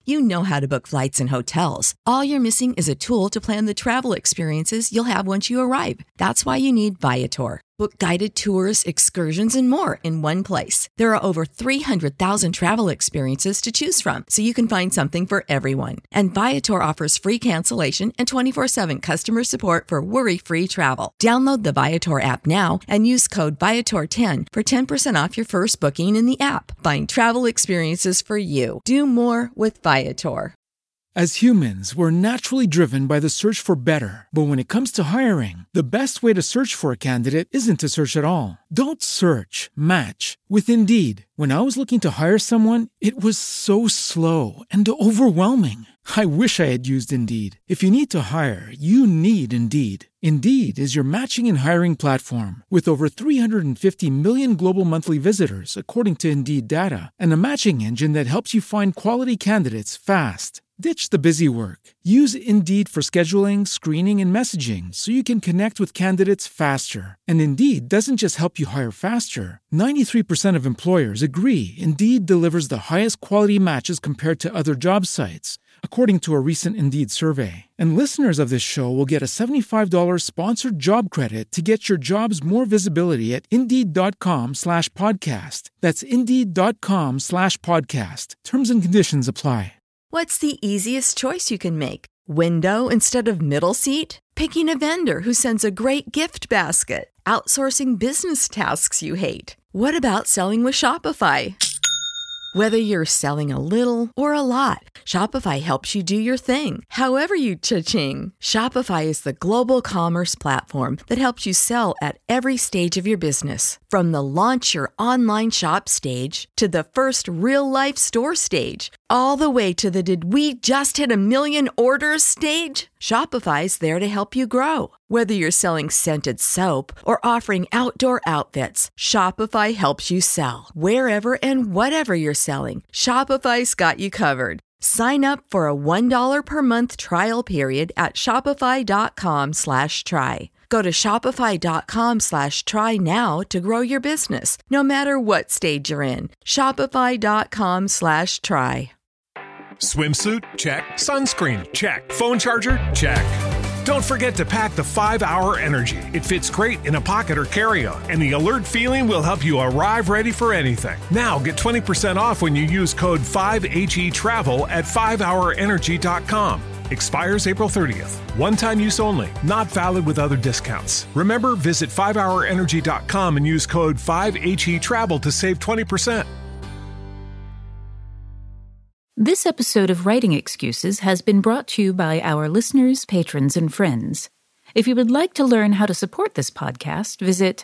You know how to book flights and hotels. All you're missing is a tool to plan the travel experiences you'll have once you arrive. That's why you need Viator. Book guided tours, excursions, and more in one place. There are over 300,000 travel experiences to choose from, so you can find something for everyone. And Viator offers free cancellation and 24/7 customer support for worry-free travel. Download the Viator app now and use code Viator10 for 10% off your first booking in the app. Find travel experiences for you. Do more with Viator. As humans, we're naturally driven by the search for better. But when it comes to hiring, the best way to search for a candidate isn't to search at all. Don't search, match with Indeed. When I was looking to hire someone, it was so slow and overwhelming. I wish I had used Indeed. If you need to hire, you need Indeed. Indeed is your matching and hiring platform with over 350 million global monthly visitors, according to Indeed data, and a matching engine that helps you find quality candidates fast. Ditch the busy work. Use Indeed for scheduling, screening, and messaging so you can connect with candidates faster. And Indeed doesn't just help you hire faster. 93% of employers agree Indeed delivers the highest quality matches compared to other job sites, according to a recent Indeed survey. And listeners of this show will get a $75 sponsored job credit to get your jobs more visibility at Indeed.com/podcast. That's Indeed.com/podcast. Terms and conditions apply. What's the easiest choice you can make? Window instead of middle seat? Picking a vendor who sends a great gift basket? Outsourcing business tasks you hate? What about selling with Shopify? Whether you're selling a little or a lot, Shopify helps you do your thing, however you cha-ching. Shopify is the global commerce platform that helps you sell at every stage of your business. From the launch your online shop stage to the first real-life store stage, all the way to the did we just hit a million orders stage. Shopify's there to help you grow. Whether you're selling scented soap or offering outdoor outfits, Shopify helps you sell. Wherever and whatever you're selling, Shopify's got you covered. Sign up for a $1 per month trial period at shopify.com/try. Go to shopify.com/try now to grow your business, no matter what stage you're in. Shopify.com/try. Swimsuit? Check. Sunscreen? Check. Phone charger? Check. Don't forget to pack the 5-Hour Energy. It fits great in a pocket or carry-on, and the alert feeling will help you arrive ready for anything. Now get 20% off when you use code 5HETRAVEL at 5hourenergy.com. Expires April 30th. One-time use only. Not valid with other discounts. Remember, visit 5hourenergy.com and use code 5HETRAVEL to save 20%. This episode of Writing Excuses has been brought to you by our listeners, patrons, and friends. If you would like to learn how to support this podcast, visit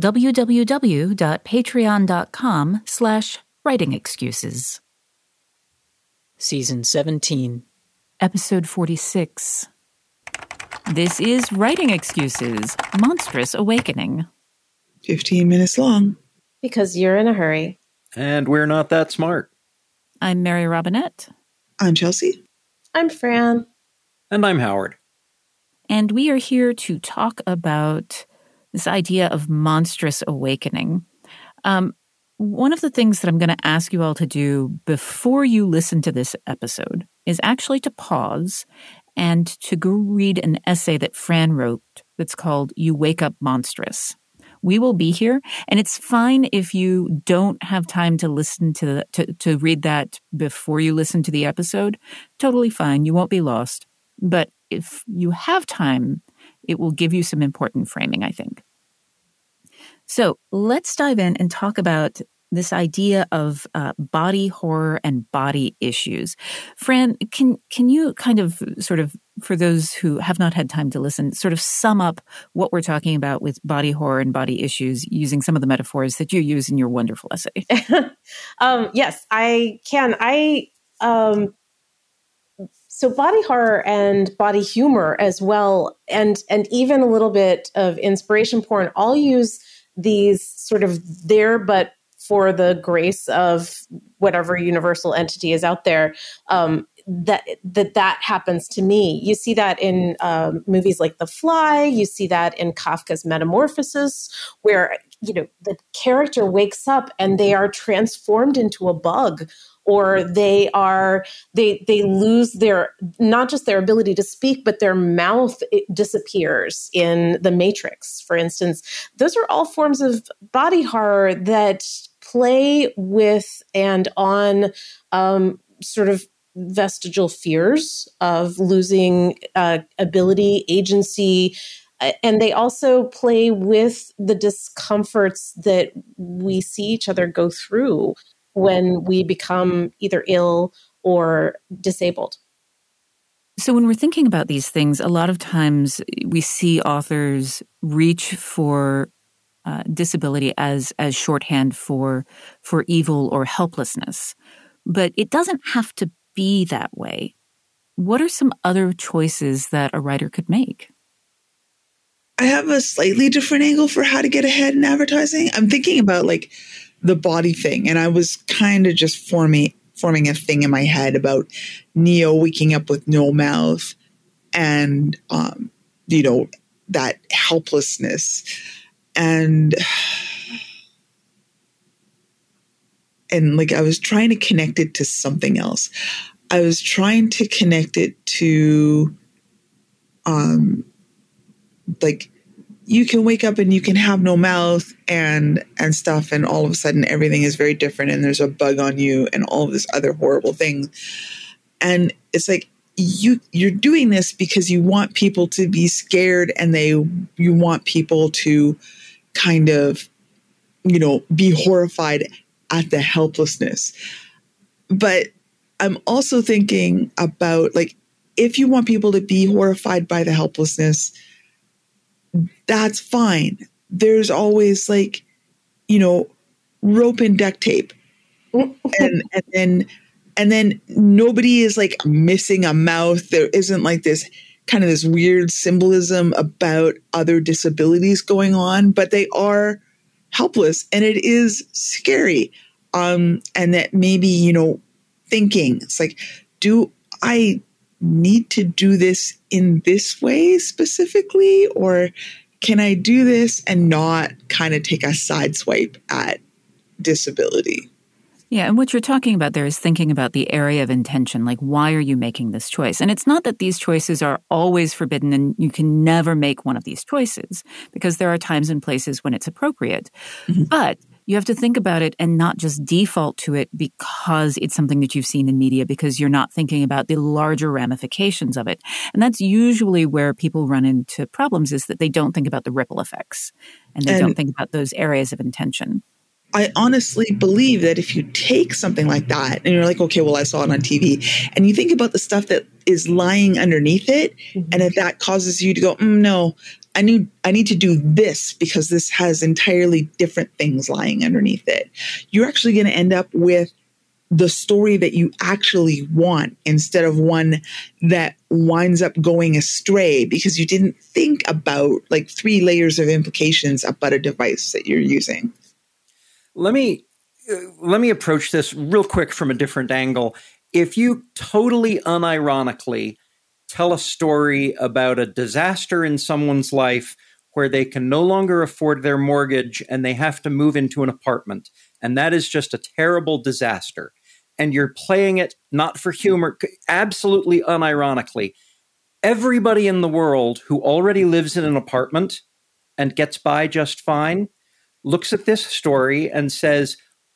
www.patreon.com/writingexcuses. Season 17. Episode 46. This is Writing Excuses, Monstrous Awakening. 15 minutes long. Because you're in a hurry. And we're not that smart. I'm Mary Robinette. I'm Chelsea. I'm Fran. And I'm Howard. And we are here to talk about this idea of monstrous awakening. One of the things that I'm going to ask you all to do before you listen to this episode is actually to pause and to go read an essay that Fran wrote that's called You Wake Up Monstrous. We will be here, and it's fine if you don't have time to listen to read that before you listen to the episode. Totally fine. You won't be lost. But if you have time, it will give you some important framing, I think. So let's dive in and talk about this idea of body horror and body issues. Fran, can you kind of sort of, for those who have not had time to listen, sort of sum up what we're talking about with body horror and body issues using some of the metaphors that you use in your wonderful essay? Yes, I can. So body horror and body humor as well, and even a little bit of inspiration porn, all use these sort of there but for the grace of whatever universal entity is out there, that happens to me. You see that in movies like The Fly. You see that in Kafka's Metamorphosis, where the character wakes up and they are transformed into a bug, or they lose their, not just their ability to speak, but their mouth disappears in The Matrix, for instance. Those are all forms of body horror that play with and on sort of vestigial fears of losing ability, agency, and they also play with the discomforts that we see each other go through when we become either ill or disabled. So when we're thinking about these things, a lot of times we see authors reach for disability as shorthand for evil or helplessness. But it doesn't have to be that way. What are some other choices that a writer could make? I have a slightly different angle for how to get ahead in advertising. I'm thinking about like the body thing, and I was kind of just forming a thing in my head about Neo waking up with no mouth and, that helplessness. And like I was trying to connect it to something else. I was trying to connect it to, like you can wake up and you can have no mouth and stuff, and all of a sudden everything is very different, and there's a bug on you and all of this other horrible thing. And it's like you're doing this because you want people to be scared, and you want people to kind of, be horrified at the helplessness. But I'm also thinking about, like, if you want people to be horrified by the helplessness, that's fine. There's always, like, rope and duct tape. and then nobody is like missing a mouth. There isn't like this kind of this weird symbolism about other disabilities going on, but they are helpless, and it is scary. And that maybe, thinking, it's like, do I need to do this in this way specifically, or can I do this and not kind of take a side swipe at disability? Yeah, and what you're talking about there is thinking about the area of intention, like why are you making this choice? And it's not that these choices are always forbidden and you can never make one of these choices, because there are times and places when it's appropriate. Mm-hmm. But you have to think about it and not just default to it because it's something that you've seen in media, because you're not thinking about the larger ramifications of it. And that's usually where people run into problems, is that they don't think about the ripple effects and they don't think about those areas of intention. I honestly believe that if you take something like that and you're like, okay, well, I saw it on TV, and you think about the stuff that is lying underneath it, mm-hmm. and if that causes you to go, no, I need to do this because this has entirely different things lying underneath it, you're actually going to end up with the story that you actually want, instead of one that winds up going astray because you didn't think about like 3 layers of implications about a device that you're using. Let me approach this real quick from a different angle. If you totally unironically tell a story about a disaster in someone's life where they can no longer afford their mortgage and they have to move into an apartment, and that is just a terrible disaster, and you're playing it not for humor, absolutely unironically, everybody in the world who already lives in an apartment and gets by just fine looks at this story and says,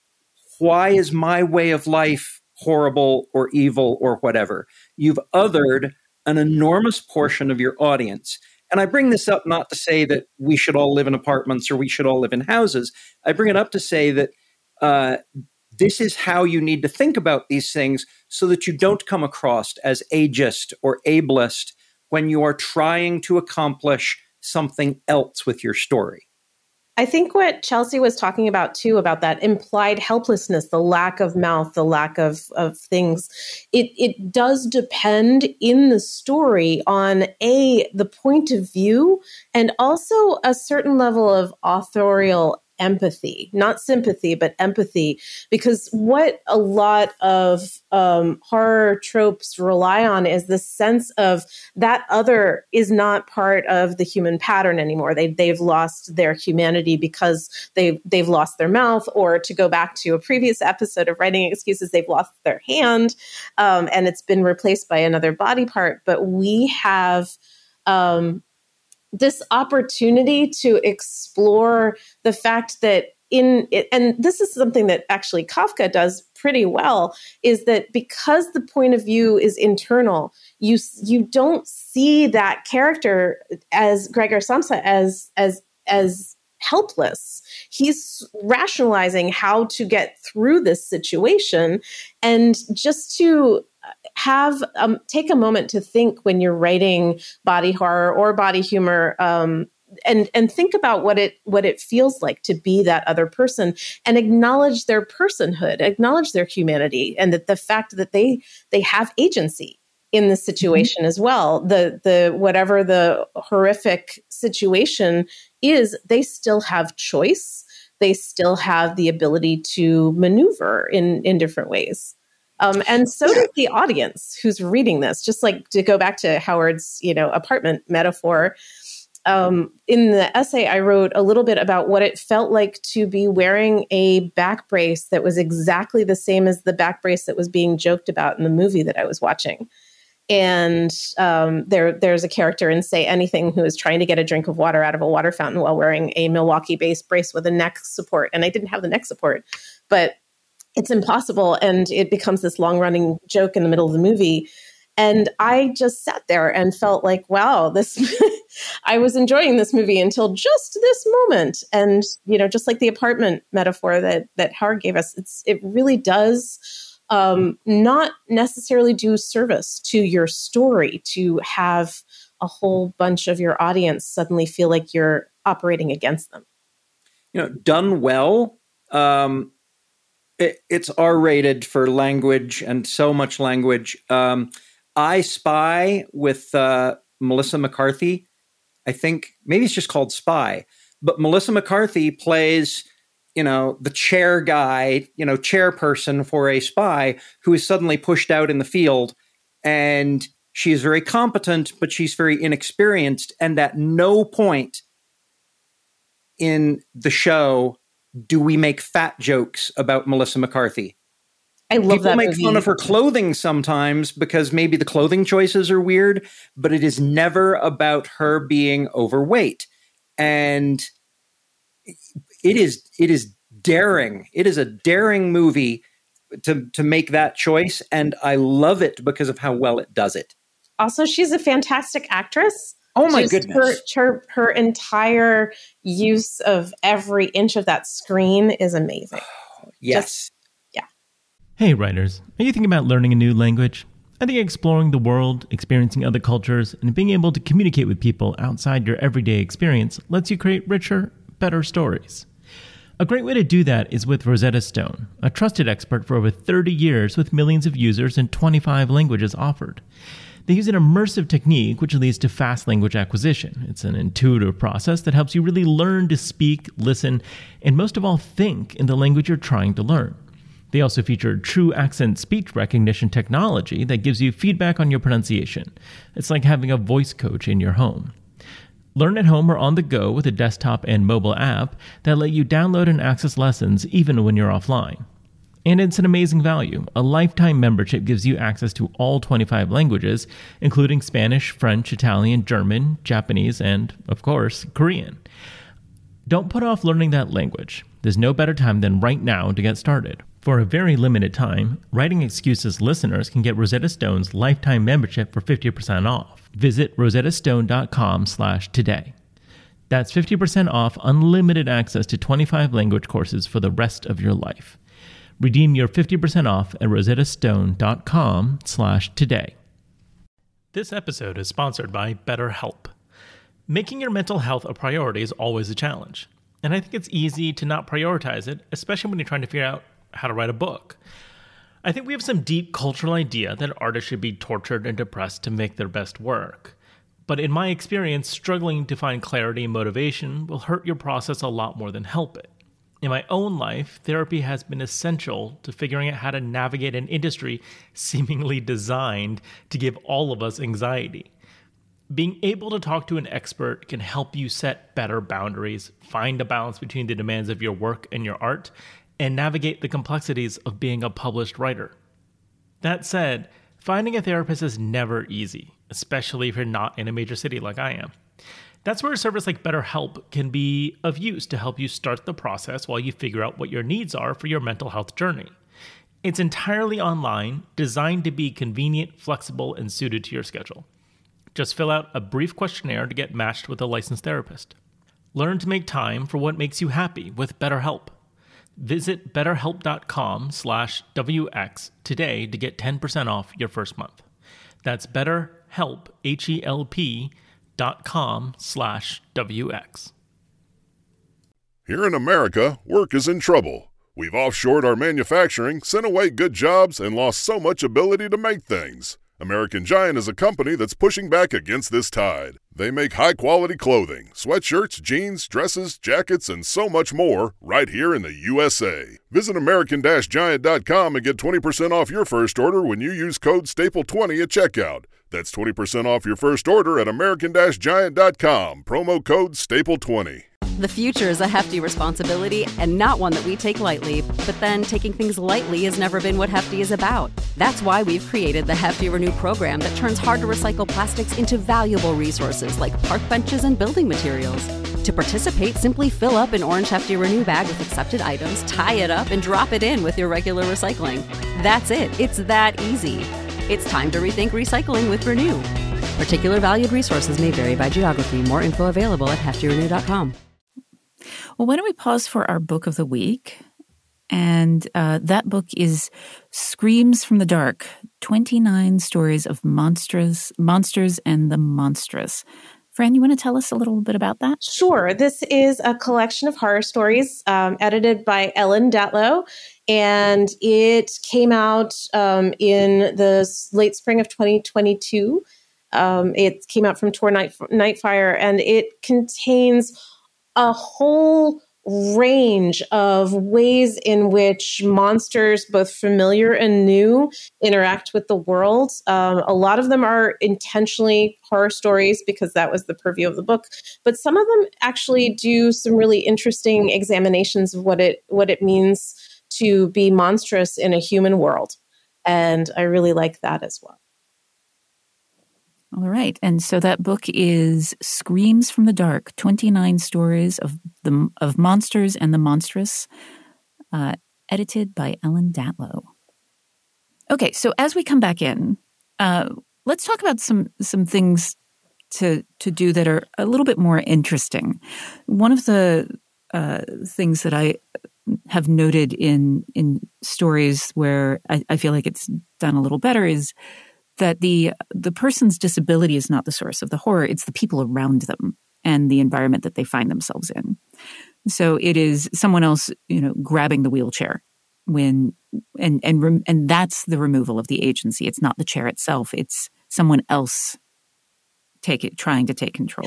why is my way of life horrible or evil or whatever? You've othered an enormous portion of your audience. And I bring this up not to say that we should all live in apartments or we should all live in houses. I bring it up to say that this is how you need to think about these things so that you don't come across as ageist or ableist when you are trying to accomplish something else with your story. I think what Chelsea was talking about too, about that implied helplessness, the lack of mouth, the lack of things, it does depend in the story on the point of view, and also a certain level of authorial empathy, not sympathy, but empathy. Because what a lot of horror tropes rely on is the sense of that other is not part of the human pattern anymore. They've lost their humanity because they've lost their mouth, or to go back to a previous episode of Writing Excuses, they've lost their hand, and it's been replaced by another body part. But we have this opportunity to explore the fact that and this is something that actually Kafka does pretty well, is that because the point of view is internal, you don't see that character as Gregor Samsa as helpless. He's rationalizing how to get through this situation, and just to have take a moment to think when you're writing body horror or body humor, and think about what it feels like to be that other person, and acknowledge their personhood, acknowledge their humanity, and that the fact that they have agency in the situation as well. The whatever the horrific situation is, they still have choice. They still have the ability to maneuver in different ways. And so does the audience who's reading this. Just like, to go back to Howard's, apartment metaphor, in the essay, I wrote a little bit about what it felt like to be wearing a back brace that was exactly the same as the back brace that was being joked about in the movie that I was watching. And there's a character in Say Anything who is trying to get a drink of water out of a water fountain while wearing a Milwaukee-based brace with a neck support. And I didn't have the neck support, but it's impossible. And it becomes this long-running joke in the middle of the movie. And I just sat there and felt like, wow, I was enjoying this movie until just this moment. And, just like the apartment metaphor that Howard gave us, it really does not necessarily do service to your story to have a whole bunch of your audience suddenly feel like you're operating against them. Done well, it's R-rated for language, and so much language. I Spy with Melissa McCarthy. I think maybe it's just called Spy, but Melissa McCarthy plays, the chair guy, chairperson for a spy who is suddenly pushed out in the field, and she is very competent, but she's very inexperienced. And at no point in the show do we make fat jokes about Melissa McCarthy. I love People that make movie. fun of her clothing sometimes because maybe the clothing choices are weird, but it is never about her being overweight. And it is daring. It is a daring movie to make that choice, and I love it because of how well it does it. Also, she's a fantastic actress. Oh my goodness. Her entire use of every inch of that screen is amazing. Yes. Hey writers, are you thinking about learning a new language? I think exploring the world, experiencing other cultures, and being able to communicate with people outside your everyday experience lets you create richer, better stories. A great way to do that is with Rosetta Stone, a trusted expert for over 30 years with millions of users in 25 languages offered. They use an immersive technique which leads to fast language acquisition. It's an intuitive process that helps you really learn to speak, listen, and most of all, think in the language you're trying to learn. They also feature true accent speech recognition technology that gives you feedback on your pronunciation. It's like having a voice coach in your home. Learn at home or on the go with a desktop and mobile app that let you download and access lessons even when you're offline. And it's an amazing value. A lifetime membership gives you access to all 25 languages, including Spanish, French, Italian, German, Japanese, and, of course, Korean. Don't put off learning that language. There's no better time than right now to get started. For a very limited time, Writing Excuses listeners can get Rosetta Stone's lifetime membership for 50% off. Visit rosettastone.com/today. That's 50% off unlimited access to 25 language courses for the rest of your life. Redeem your 50% off at rosettastone.com/today. This episode is sponsored by BetterHelp. Making your mental health a priority is always a challenge. And I think it's easy to not prioritize it, especially when you're trying to figure out how to write a book. I think we have some deep cultural idea that artists should be tortured and depressed to make their best work. But in my experience, struggling to find clarity and motivation will hurt your process a lot more than help it. In my own life, therapy has been essential to figuring out how to navigate an industry seemingly designed to give all of us anxiety. Being able to talk to an expert can help you set better boundaries, find a balance between the demands of your work and your art, and navigate the complexities of being a published writer. That said, finding a therapist is never easy, especially if you're not in a major city like I am. That's where a service like BetterHelp can be of use to help you start the process while you figure out what your needs are for your mental health journey. It's entirely online, designed to be convenient, flexible, and suited to your schedule. Just fill out a brief questionnaire to get matched with a licensed therapist. Learn to make time for what makes you happy with BetterHelp. Visit betterhelp.com/WX today to get 10% off your first month. That's BetterHelp, HELP.com/WX. Here in America, work is in trouble. We've offshored our manufacturing, sent away good jobs, and lost so much ability to make things. American Giant is a company that's pushing back against this tide. They make high-quality clothing, sweatshirts, jeans, dresses, jackets, and so much more right here in the USA. Visit American-Giant.com and get 20% off your first order when you use code STAPLE20 at checkout. That's 20% off your first order at American-Giant.com. Promo code STAPLE20. The future is a hefty responsibility and not one that we take lightly. But then taking things lightly has never been what Hefty is about. That's why we've created the Hefty Renew program that turns hard-to-recycle plastics into valuable resources like park benches and building materials. To participate, simply fill up an orange Hefty Renew bag with accepted items, tie it up, and drop it in with your regular recycling. That's it. It's that easy. It's time to rethink recycling with Renew. Particular valued resources may vary by geography. More info available at heftyrenew.com. Well, why don't we pause for our book of the week? And that book is Screams from the Dark, 29 Stories of Monsters and the Monstrous. Fran, you want to tell us a little bit about that? Sure. This is a collection of horror stories edited by Ellen Datlow, and it came out in the late spring of 2022. It came out from Tor Nightfire, and it contains a whole range of ways in which monsters, both familiar and new, interact with the world. A lot of them are intentionally horror stories because that was the purview of the book, but some of them actually do some really interesting examinations of what it means to be monstrous in a human world. And I really like that as well. All right. And so that book is Screams from the Dark, 29 Stories of Monsters and the Monstrous, edited by Ellen Datlow. Okay, so as we come back in, let's talk about some things to do that are a little bit more interesting. One of the things that I have noted in stories where I feel like it's done a little better is that the person's disability is not the source of the horror. It's the people around them and the environment that they find themselves in. So it is someone else, grabbing the wheelchair and that's the removal of the agency. It's not the chair itself. It's someone else trying to take control.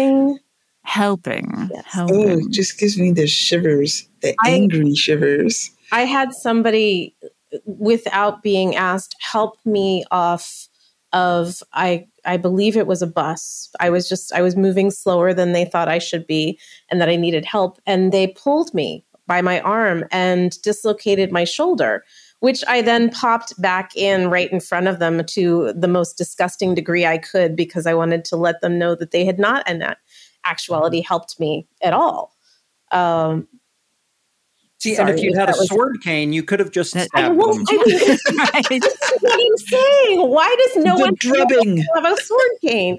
Helping. Yes. Oh, it just gives me the shivers, angry shivers. I had somebody, without being asked, help me off of, I believe it was a bus. I was moving slower than they thought I should be and that I needed help. And they pulled me by my arm and dislocated my shoulder, which I then popped back in right in front of them to the most disgusting degree I could, because I wanted to let them know that they had not in actuality helped me at all. See, and if you had a sword cane, you could have just stabbed them. That's what I'm saying. Why does no one have a sword cane?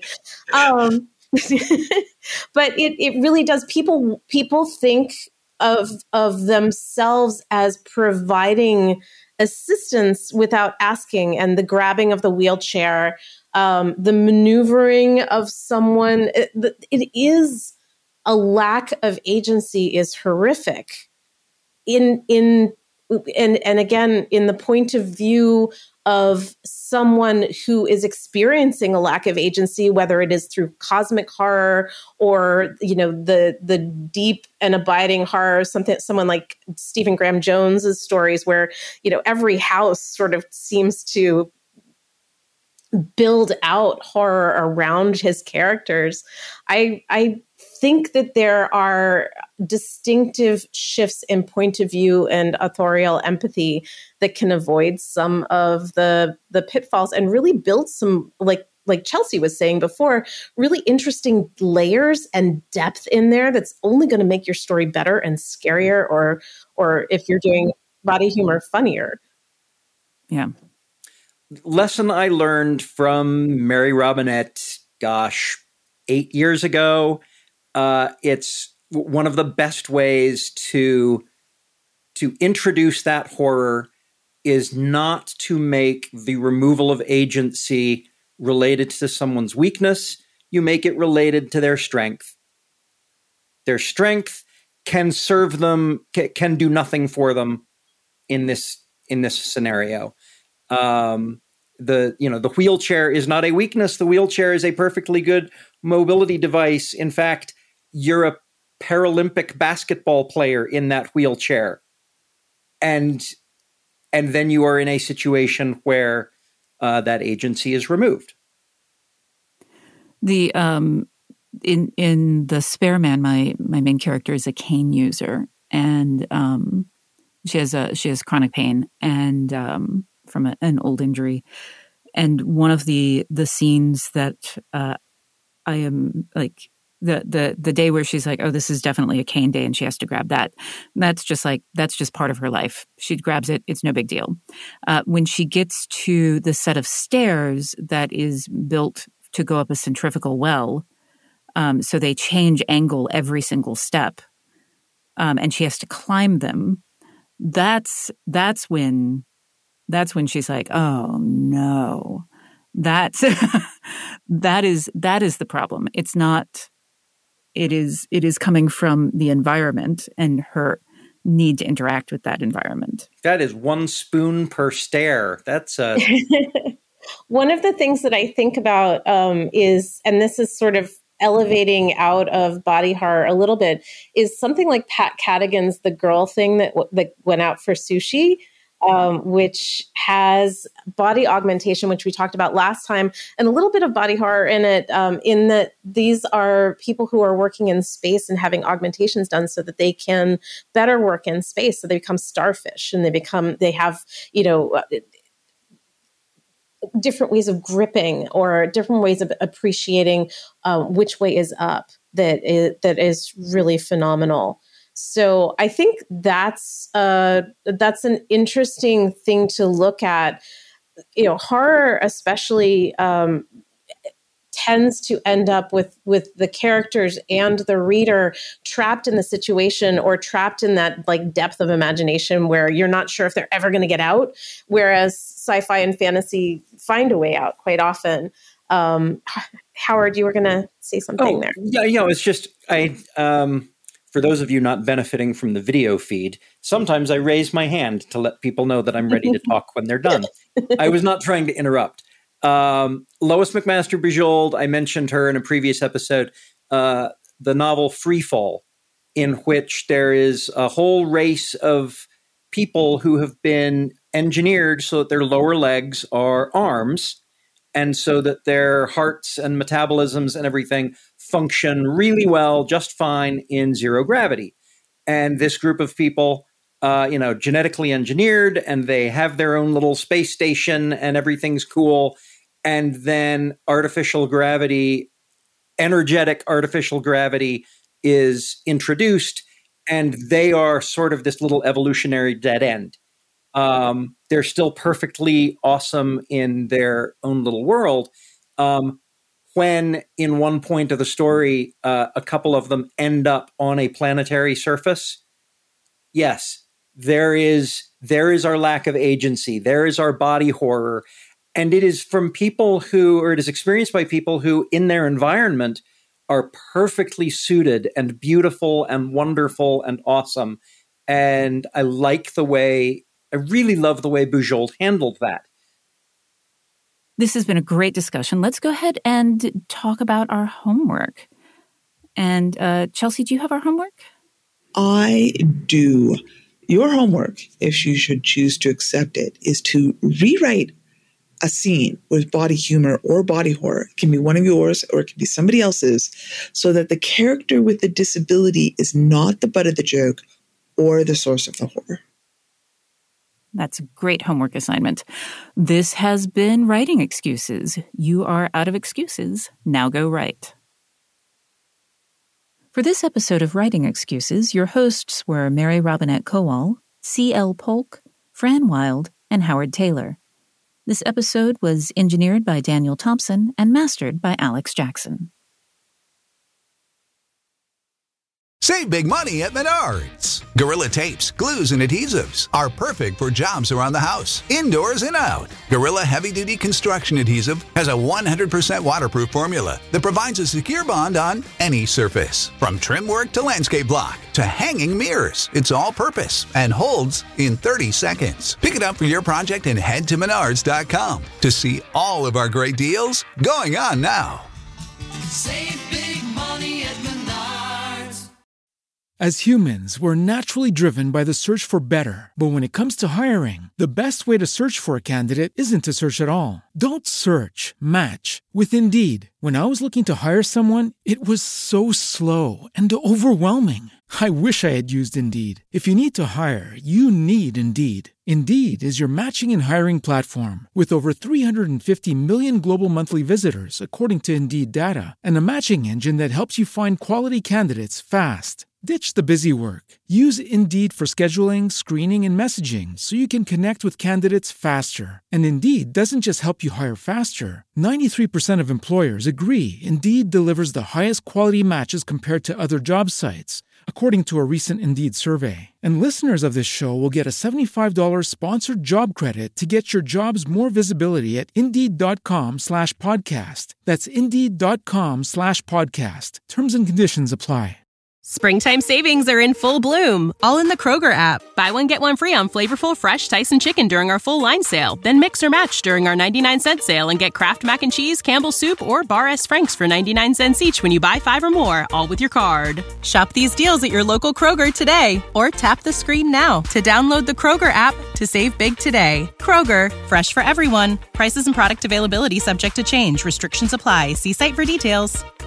But it really does. People think of themselves as providing assistance without asking, and the grabbing of the wheelchair, the maneuvering of someone. It is a lack of agency is horrific. And again, in the point of view of someone who is experiencing a lack of agency, whether it is through cosmic horror or, the deep and abiding horror, someone like Stephen Graham Jones's stories where, every house sort of seems to build out horror around his characters. I think that there are distinctive shifts in point of view and authorial empathy that can avoid some of the pitfalls and really build some, like Chelsea was saying before, really interesting layers and depth in there that's only going to make your story better and scarier, or if you're doing body humor, funnier. Yeah. Lesson I learned from Mary Robinette, 8 years ago. It's one of the best ways to introduce that horror is not to make the removal of agency related to someone's weakness. You make it related to their strength. Their strength can serve them, can do nothing for them in this scenario. The wheelchair is not a weakness. The wheelchair is a perfectly good mobility device. In fact, you're a Paralympic basketball player in that wheelchair. And then you are in a situation where that agency is removed. The in The Spare Man, my main character is a cane user, and she has chronic pain and from an old injury. And one of the scenes that I am like the day where she's like, oh, this is definitely a cane day, and she has to grab that. That's just part of her life. She grabs it. It's no big deal. When she gets to the set of stairs that is built to go up a centrifugal well, so they change angle every single step, and she has to climb them. That's when she's like, oh no, that is the problem. It's not. It is coming from the environment and her need to interact with that environment. That is one spoon per stair. That's one of the things that I think about is, and this is sort of elevating out of body horror a little bit, is something like Pat Cadigan's The Girl Thing that went out for Sushi. Which has body augmentation, which we talked about last time, and a little bit of body horror in it, in that these are people who are working in space and having augmentations done so that they can better work in space. So they become starfish, and they have, different ways of gripping or different ways of appreciating which way is up. That is really phenomenal. So I think that's an interesting thing to look at. Horror especially tends to end up with the characters and the reader trapped in the situation or trapped in that depth of imagination where you're not sure if they're ever going to get out. Whereas sci-fi and fantasy find a way out quite often. Howard, you were going to say something there. Yeah, it's just for those of you not benefiting from the video feed, sometimes I raise my hand to let people know that I'm ready to talk when they're done. I was not trying to interrupt. Lois McMaster Bujold, I mentioned her in a previous episode, the novel Freefall, in which there is a whole race of people who have been engineered so that their lower legs are arms, and so that their hearts and metabolisms and everything function really well, just fine in zero gravity. And this group of people, genetically engineered, and they have their own little space station and everything's cool. And then energetic artificial gravity is introduced, and they are sort of this little evolutionary dead end. They're still perfectly awesome in their own little world. When in one point of the story, a couple of them end up on a planetary surface, yes, there is our lack of agency. There is our body horror. And it is from people it is experienced by people who in their environment are perfectly suited and beautiful and wonderful and awesome. And I really love the way Bujold handled that. This has been a great discussion. Let's go ahead and talk about our homework. And Chelsea, do you have our homework? I do. Your homework, if you should choose to accept it, is to rewrite a scene with body humor or body horror. It can be one of yours or it can be somebody else's, so that the character with the disability is not the butt of the joke or the source of the horror. That's a great homework assignment. This has been Writing Excuses. You are out of excuses. Now go write. For this episode of Writing Excuses, your hosts were Mary Robinette Kowal, C.L. Polk, Fran Wild, and Howard Taylor. This episode was engineered by Daniel Thompson and mastered by Alex Jackson. Save big money at Menards. Gorilla tapes, glues, and adhesives are perfect for jobs around the house, indoors and out. Gorilla heavy-duty construction adhesive has a 100% waterproof formula that provides a secure bond on any surface. From trim work to landscape block to hanging mirrors, it's all-purpose and holds in 30 seconds. Pick it up for your project and head to Menards.com to see all of our great deals going on now. Save big money at Menards. As humans, we're naturally driven by the search for better. But when it comes to hiring, the best way to search for a candidate isn't to search at all. Don't search, match with Indeed. When I was looking to hire someone, it was so slow and overwhelming. I wish I had used Indeed. If you need to hire, you need Indeed. Indeed is your matching and hiring platform with over 350 million global monthly visitors, according to Indeed data, and a matching engine that helps you find quality candidates fast. Ditch the busy work. Use Indeed for scheduling, screening, and messaging so you can connect with candidates faster. And Indeed doesn't just help you hire faster. 93% of employers agree Indeed delivers the highest quality matches compared to other job sites, according to a recent Indeed survey. And listeners of this show will get a $75 sponsored job credit to get your jobs more visibility at Indeed.com/podcast. That's Indeed.com/podcast. Terms and conditions apply. Springtime savings are in full bloom, all in the Kroger app. Buy one, get one free on flavorful, fresh Tyson chicken during our full line sale. Then mix or match during our 99-cent sale and get Kraft Mac and Cheese, Campbell's Soup, or Bar S. Frank's for 99 cents each when you buy 5 or more, all with your card. Shop these deals at your local Kroger today, or tap the screen now to download the Kroger app to save big today. Kroger, fresh for everyone. Prices and product availability subject to change. Restrictions apply. See site for details.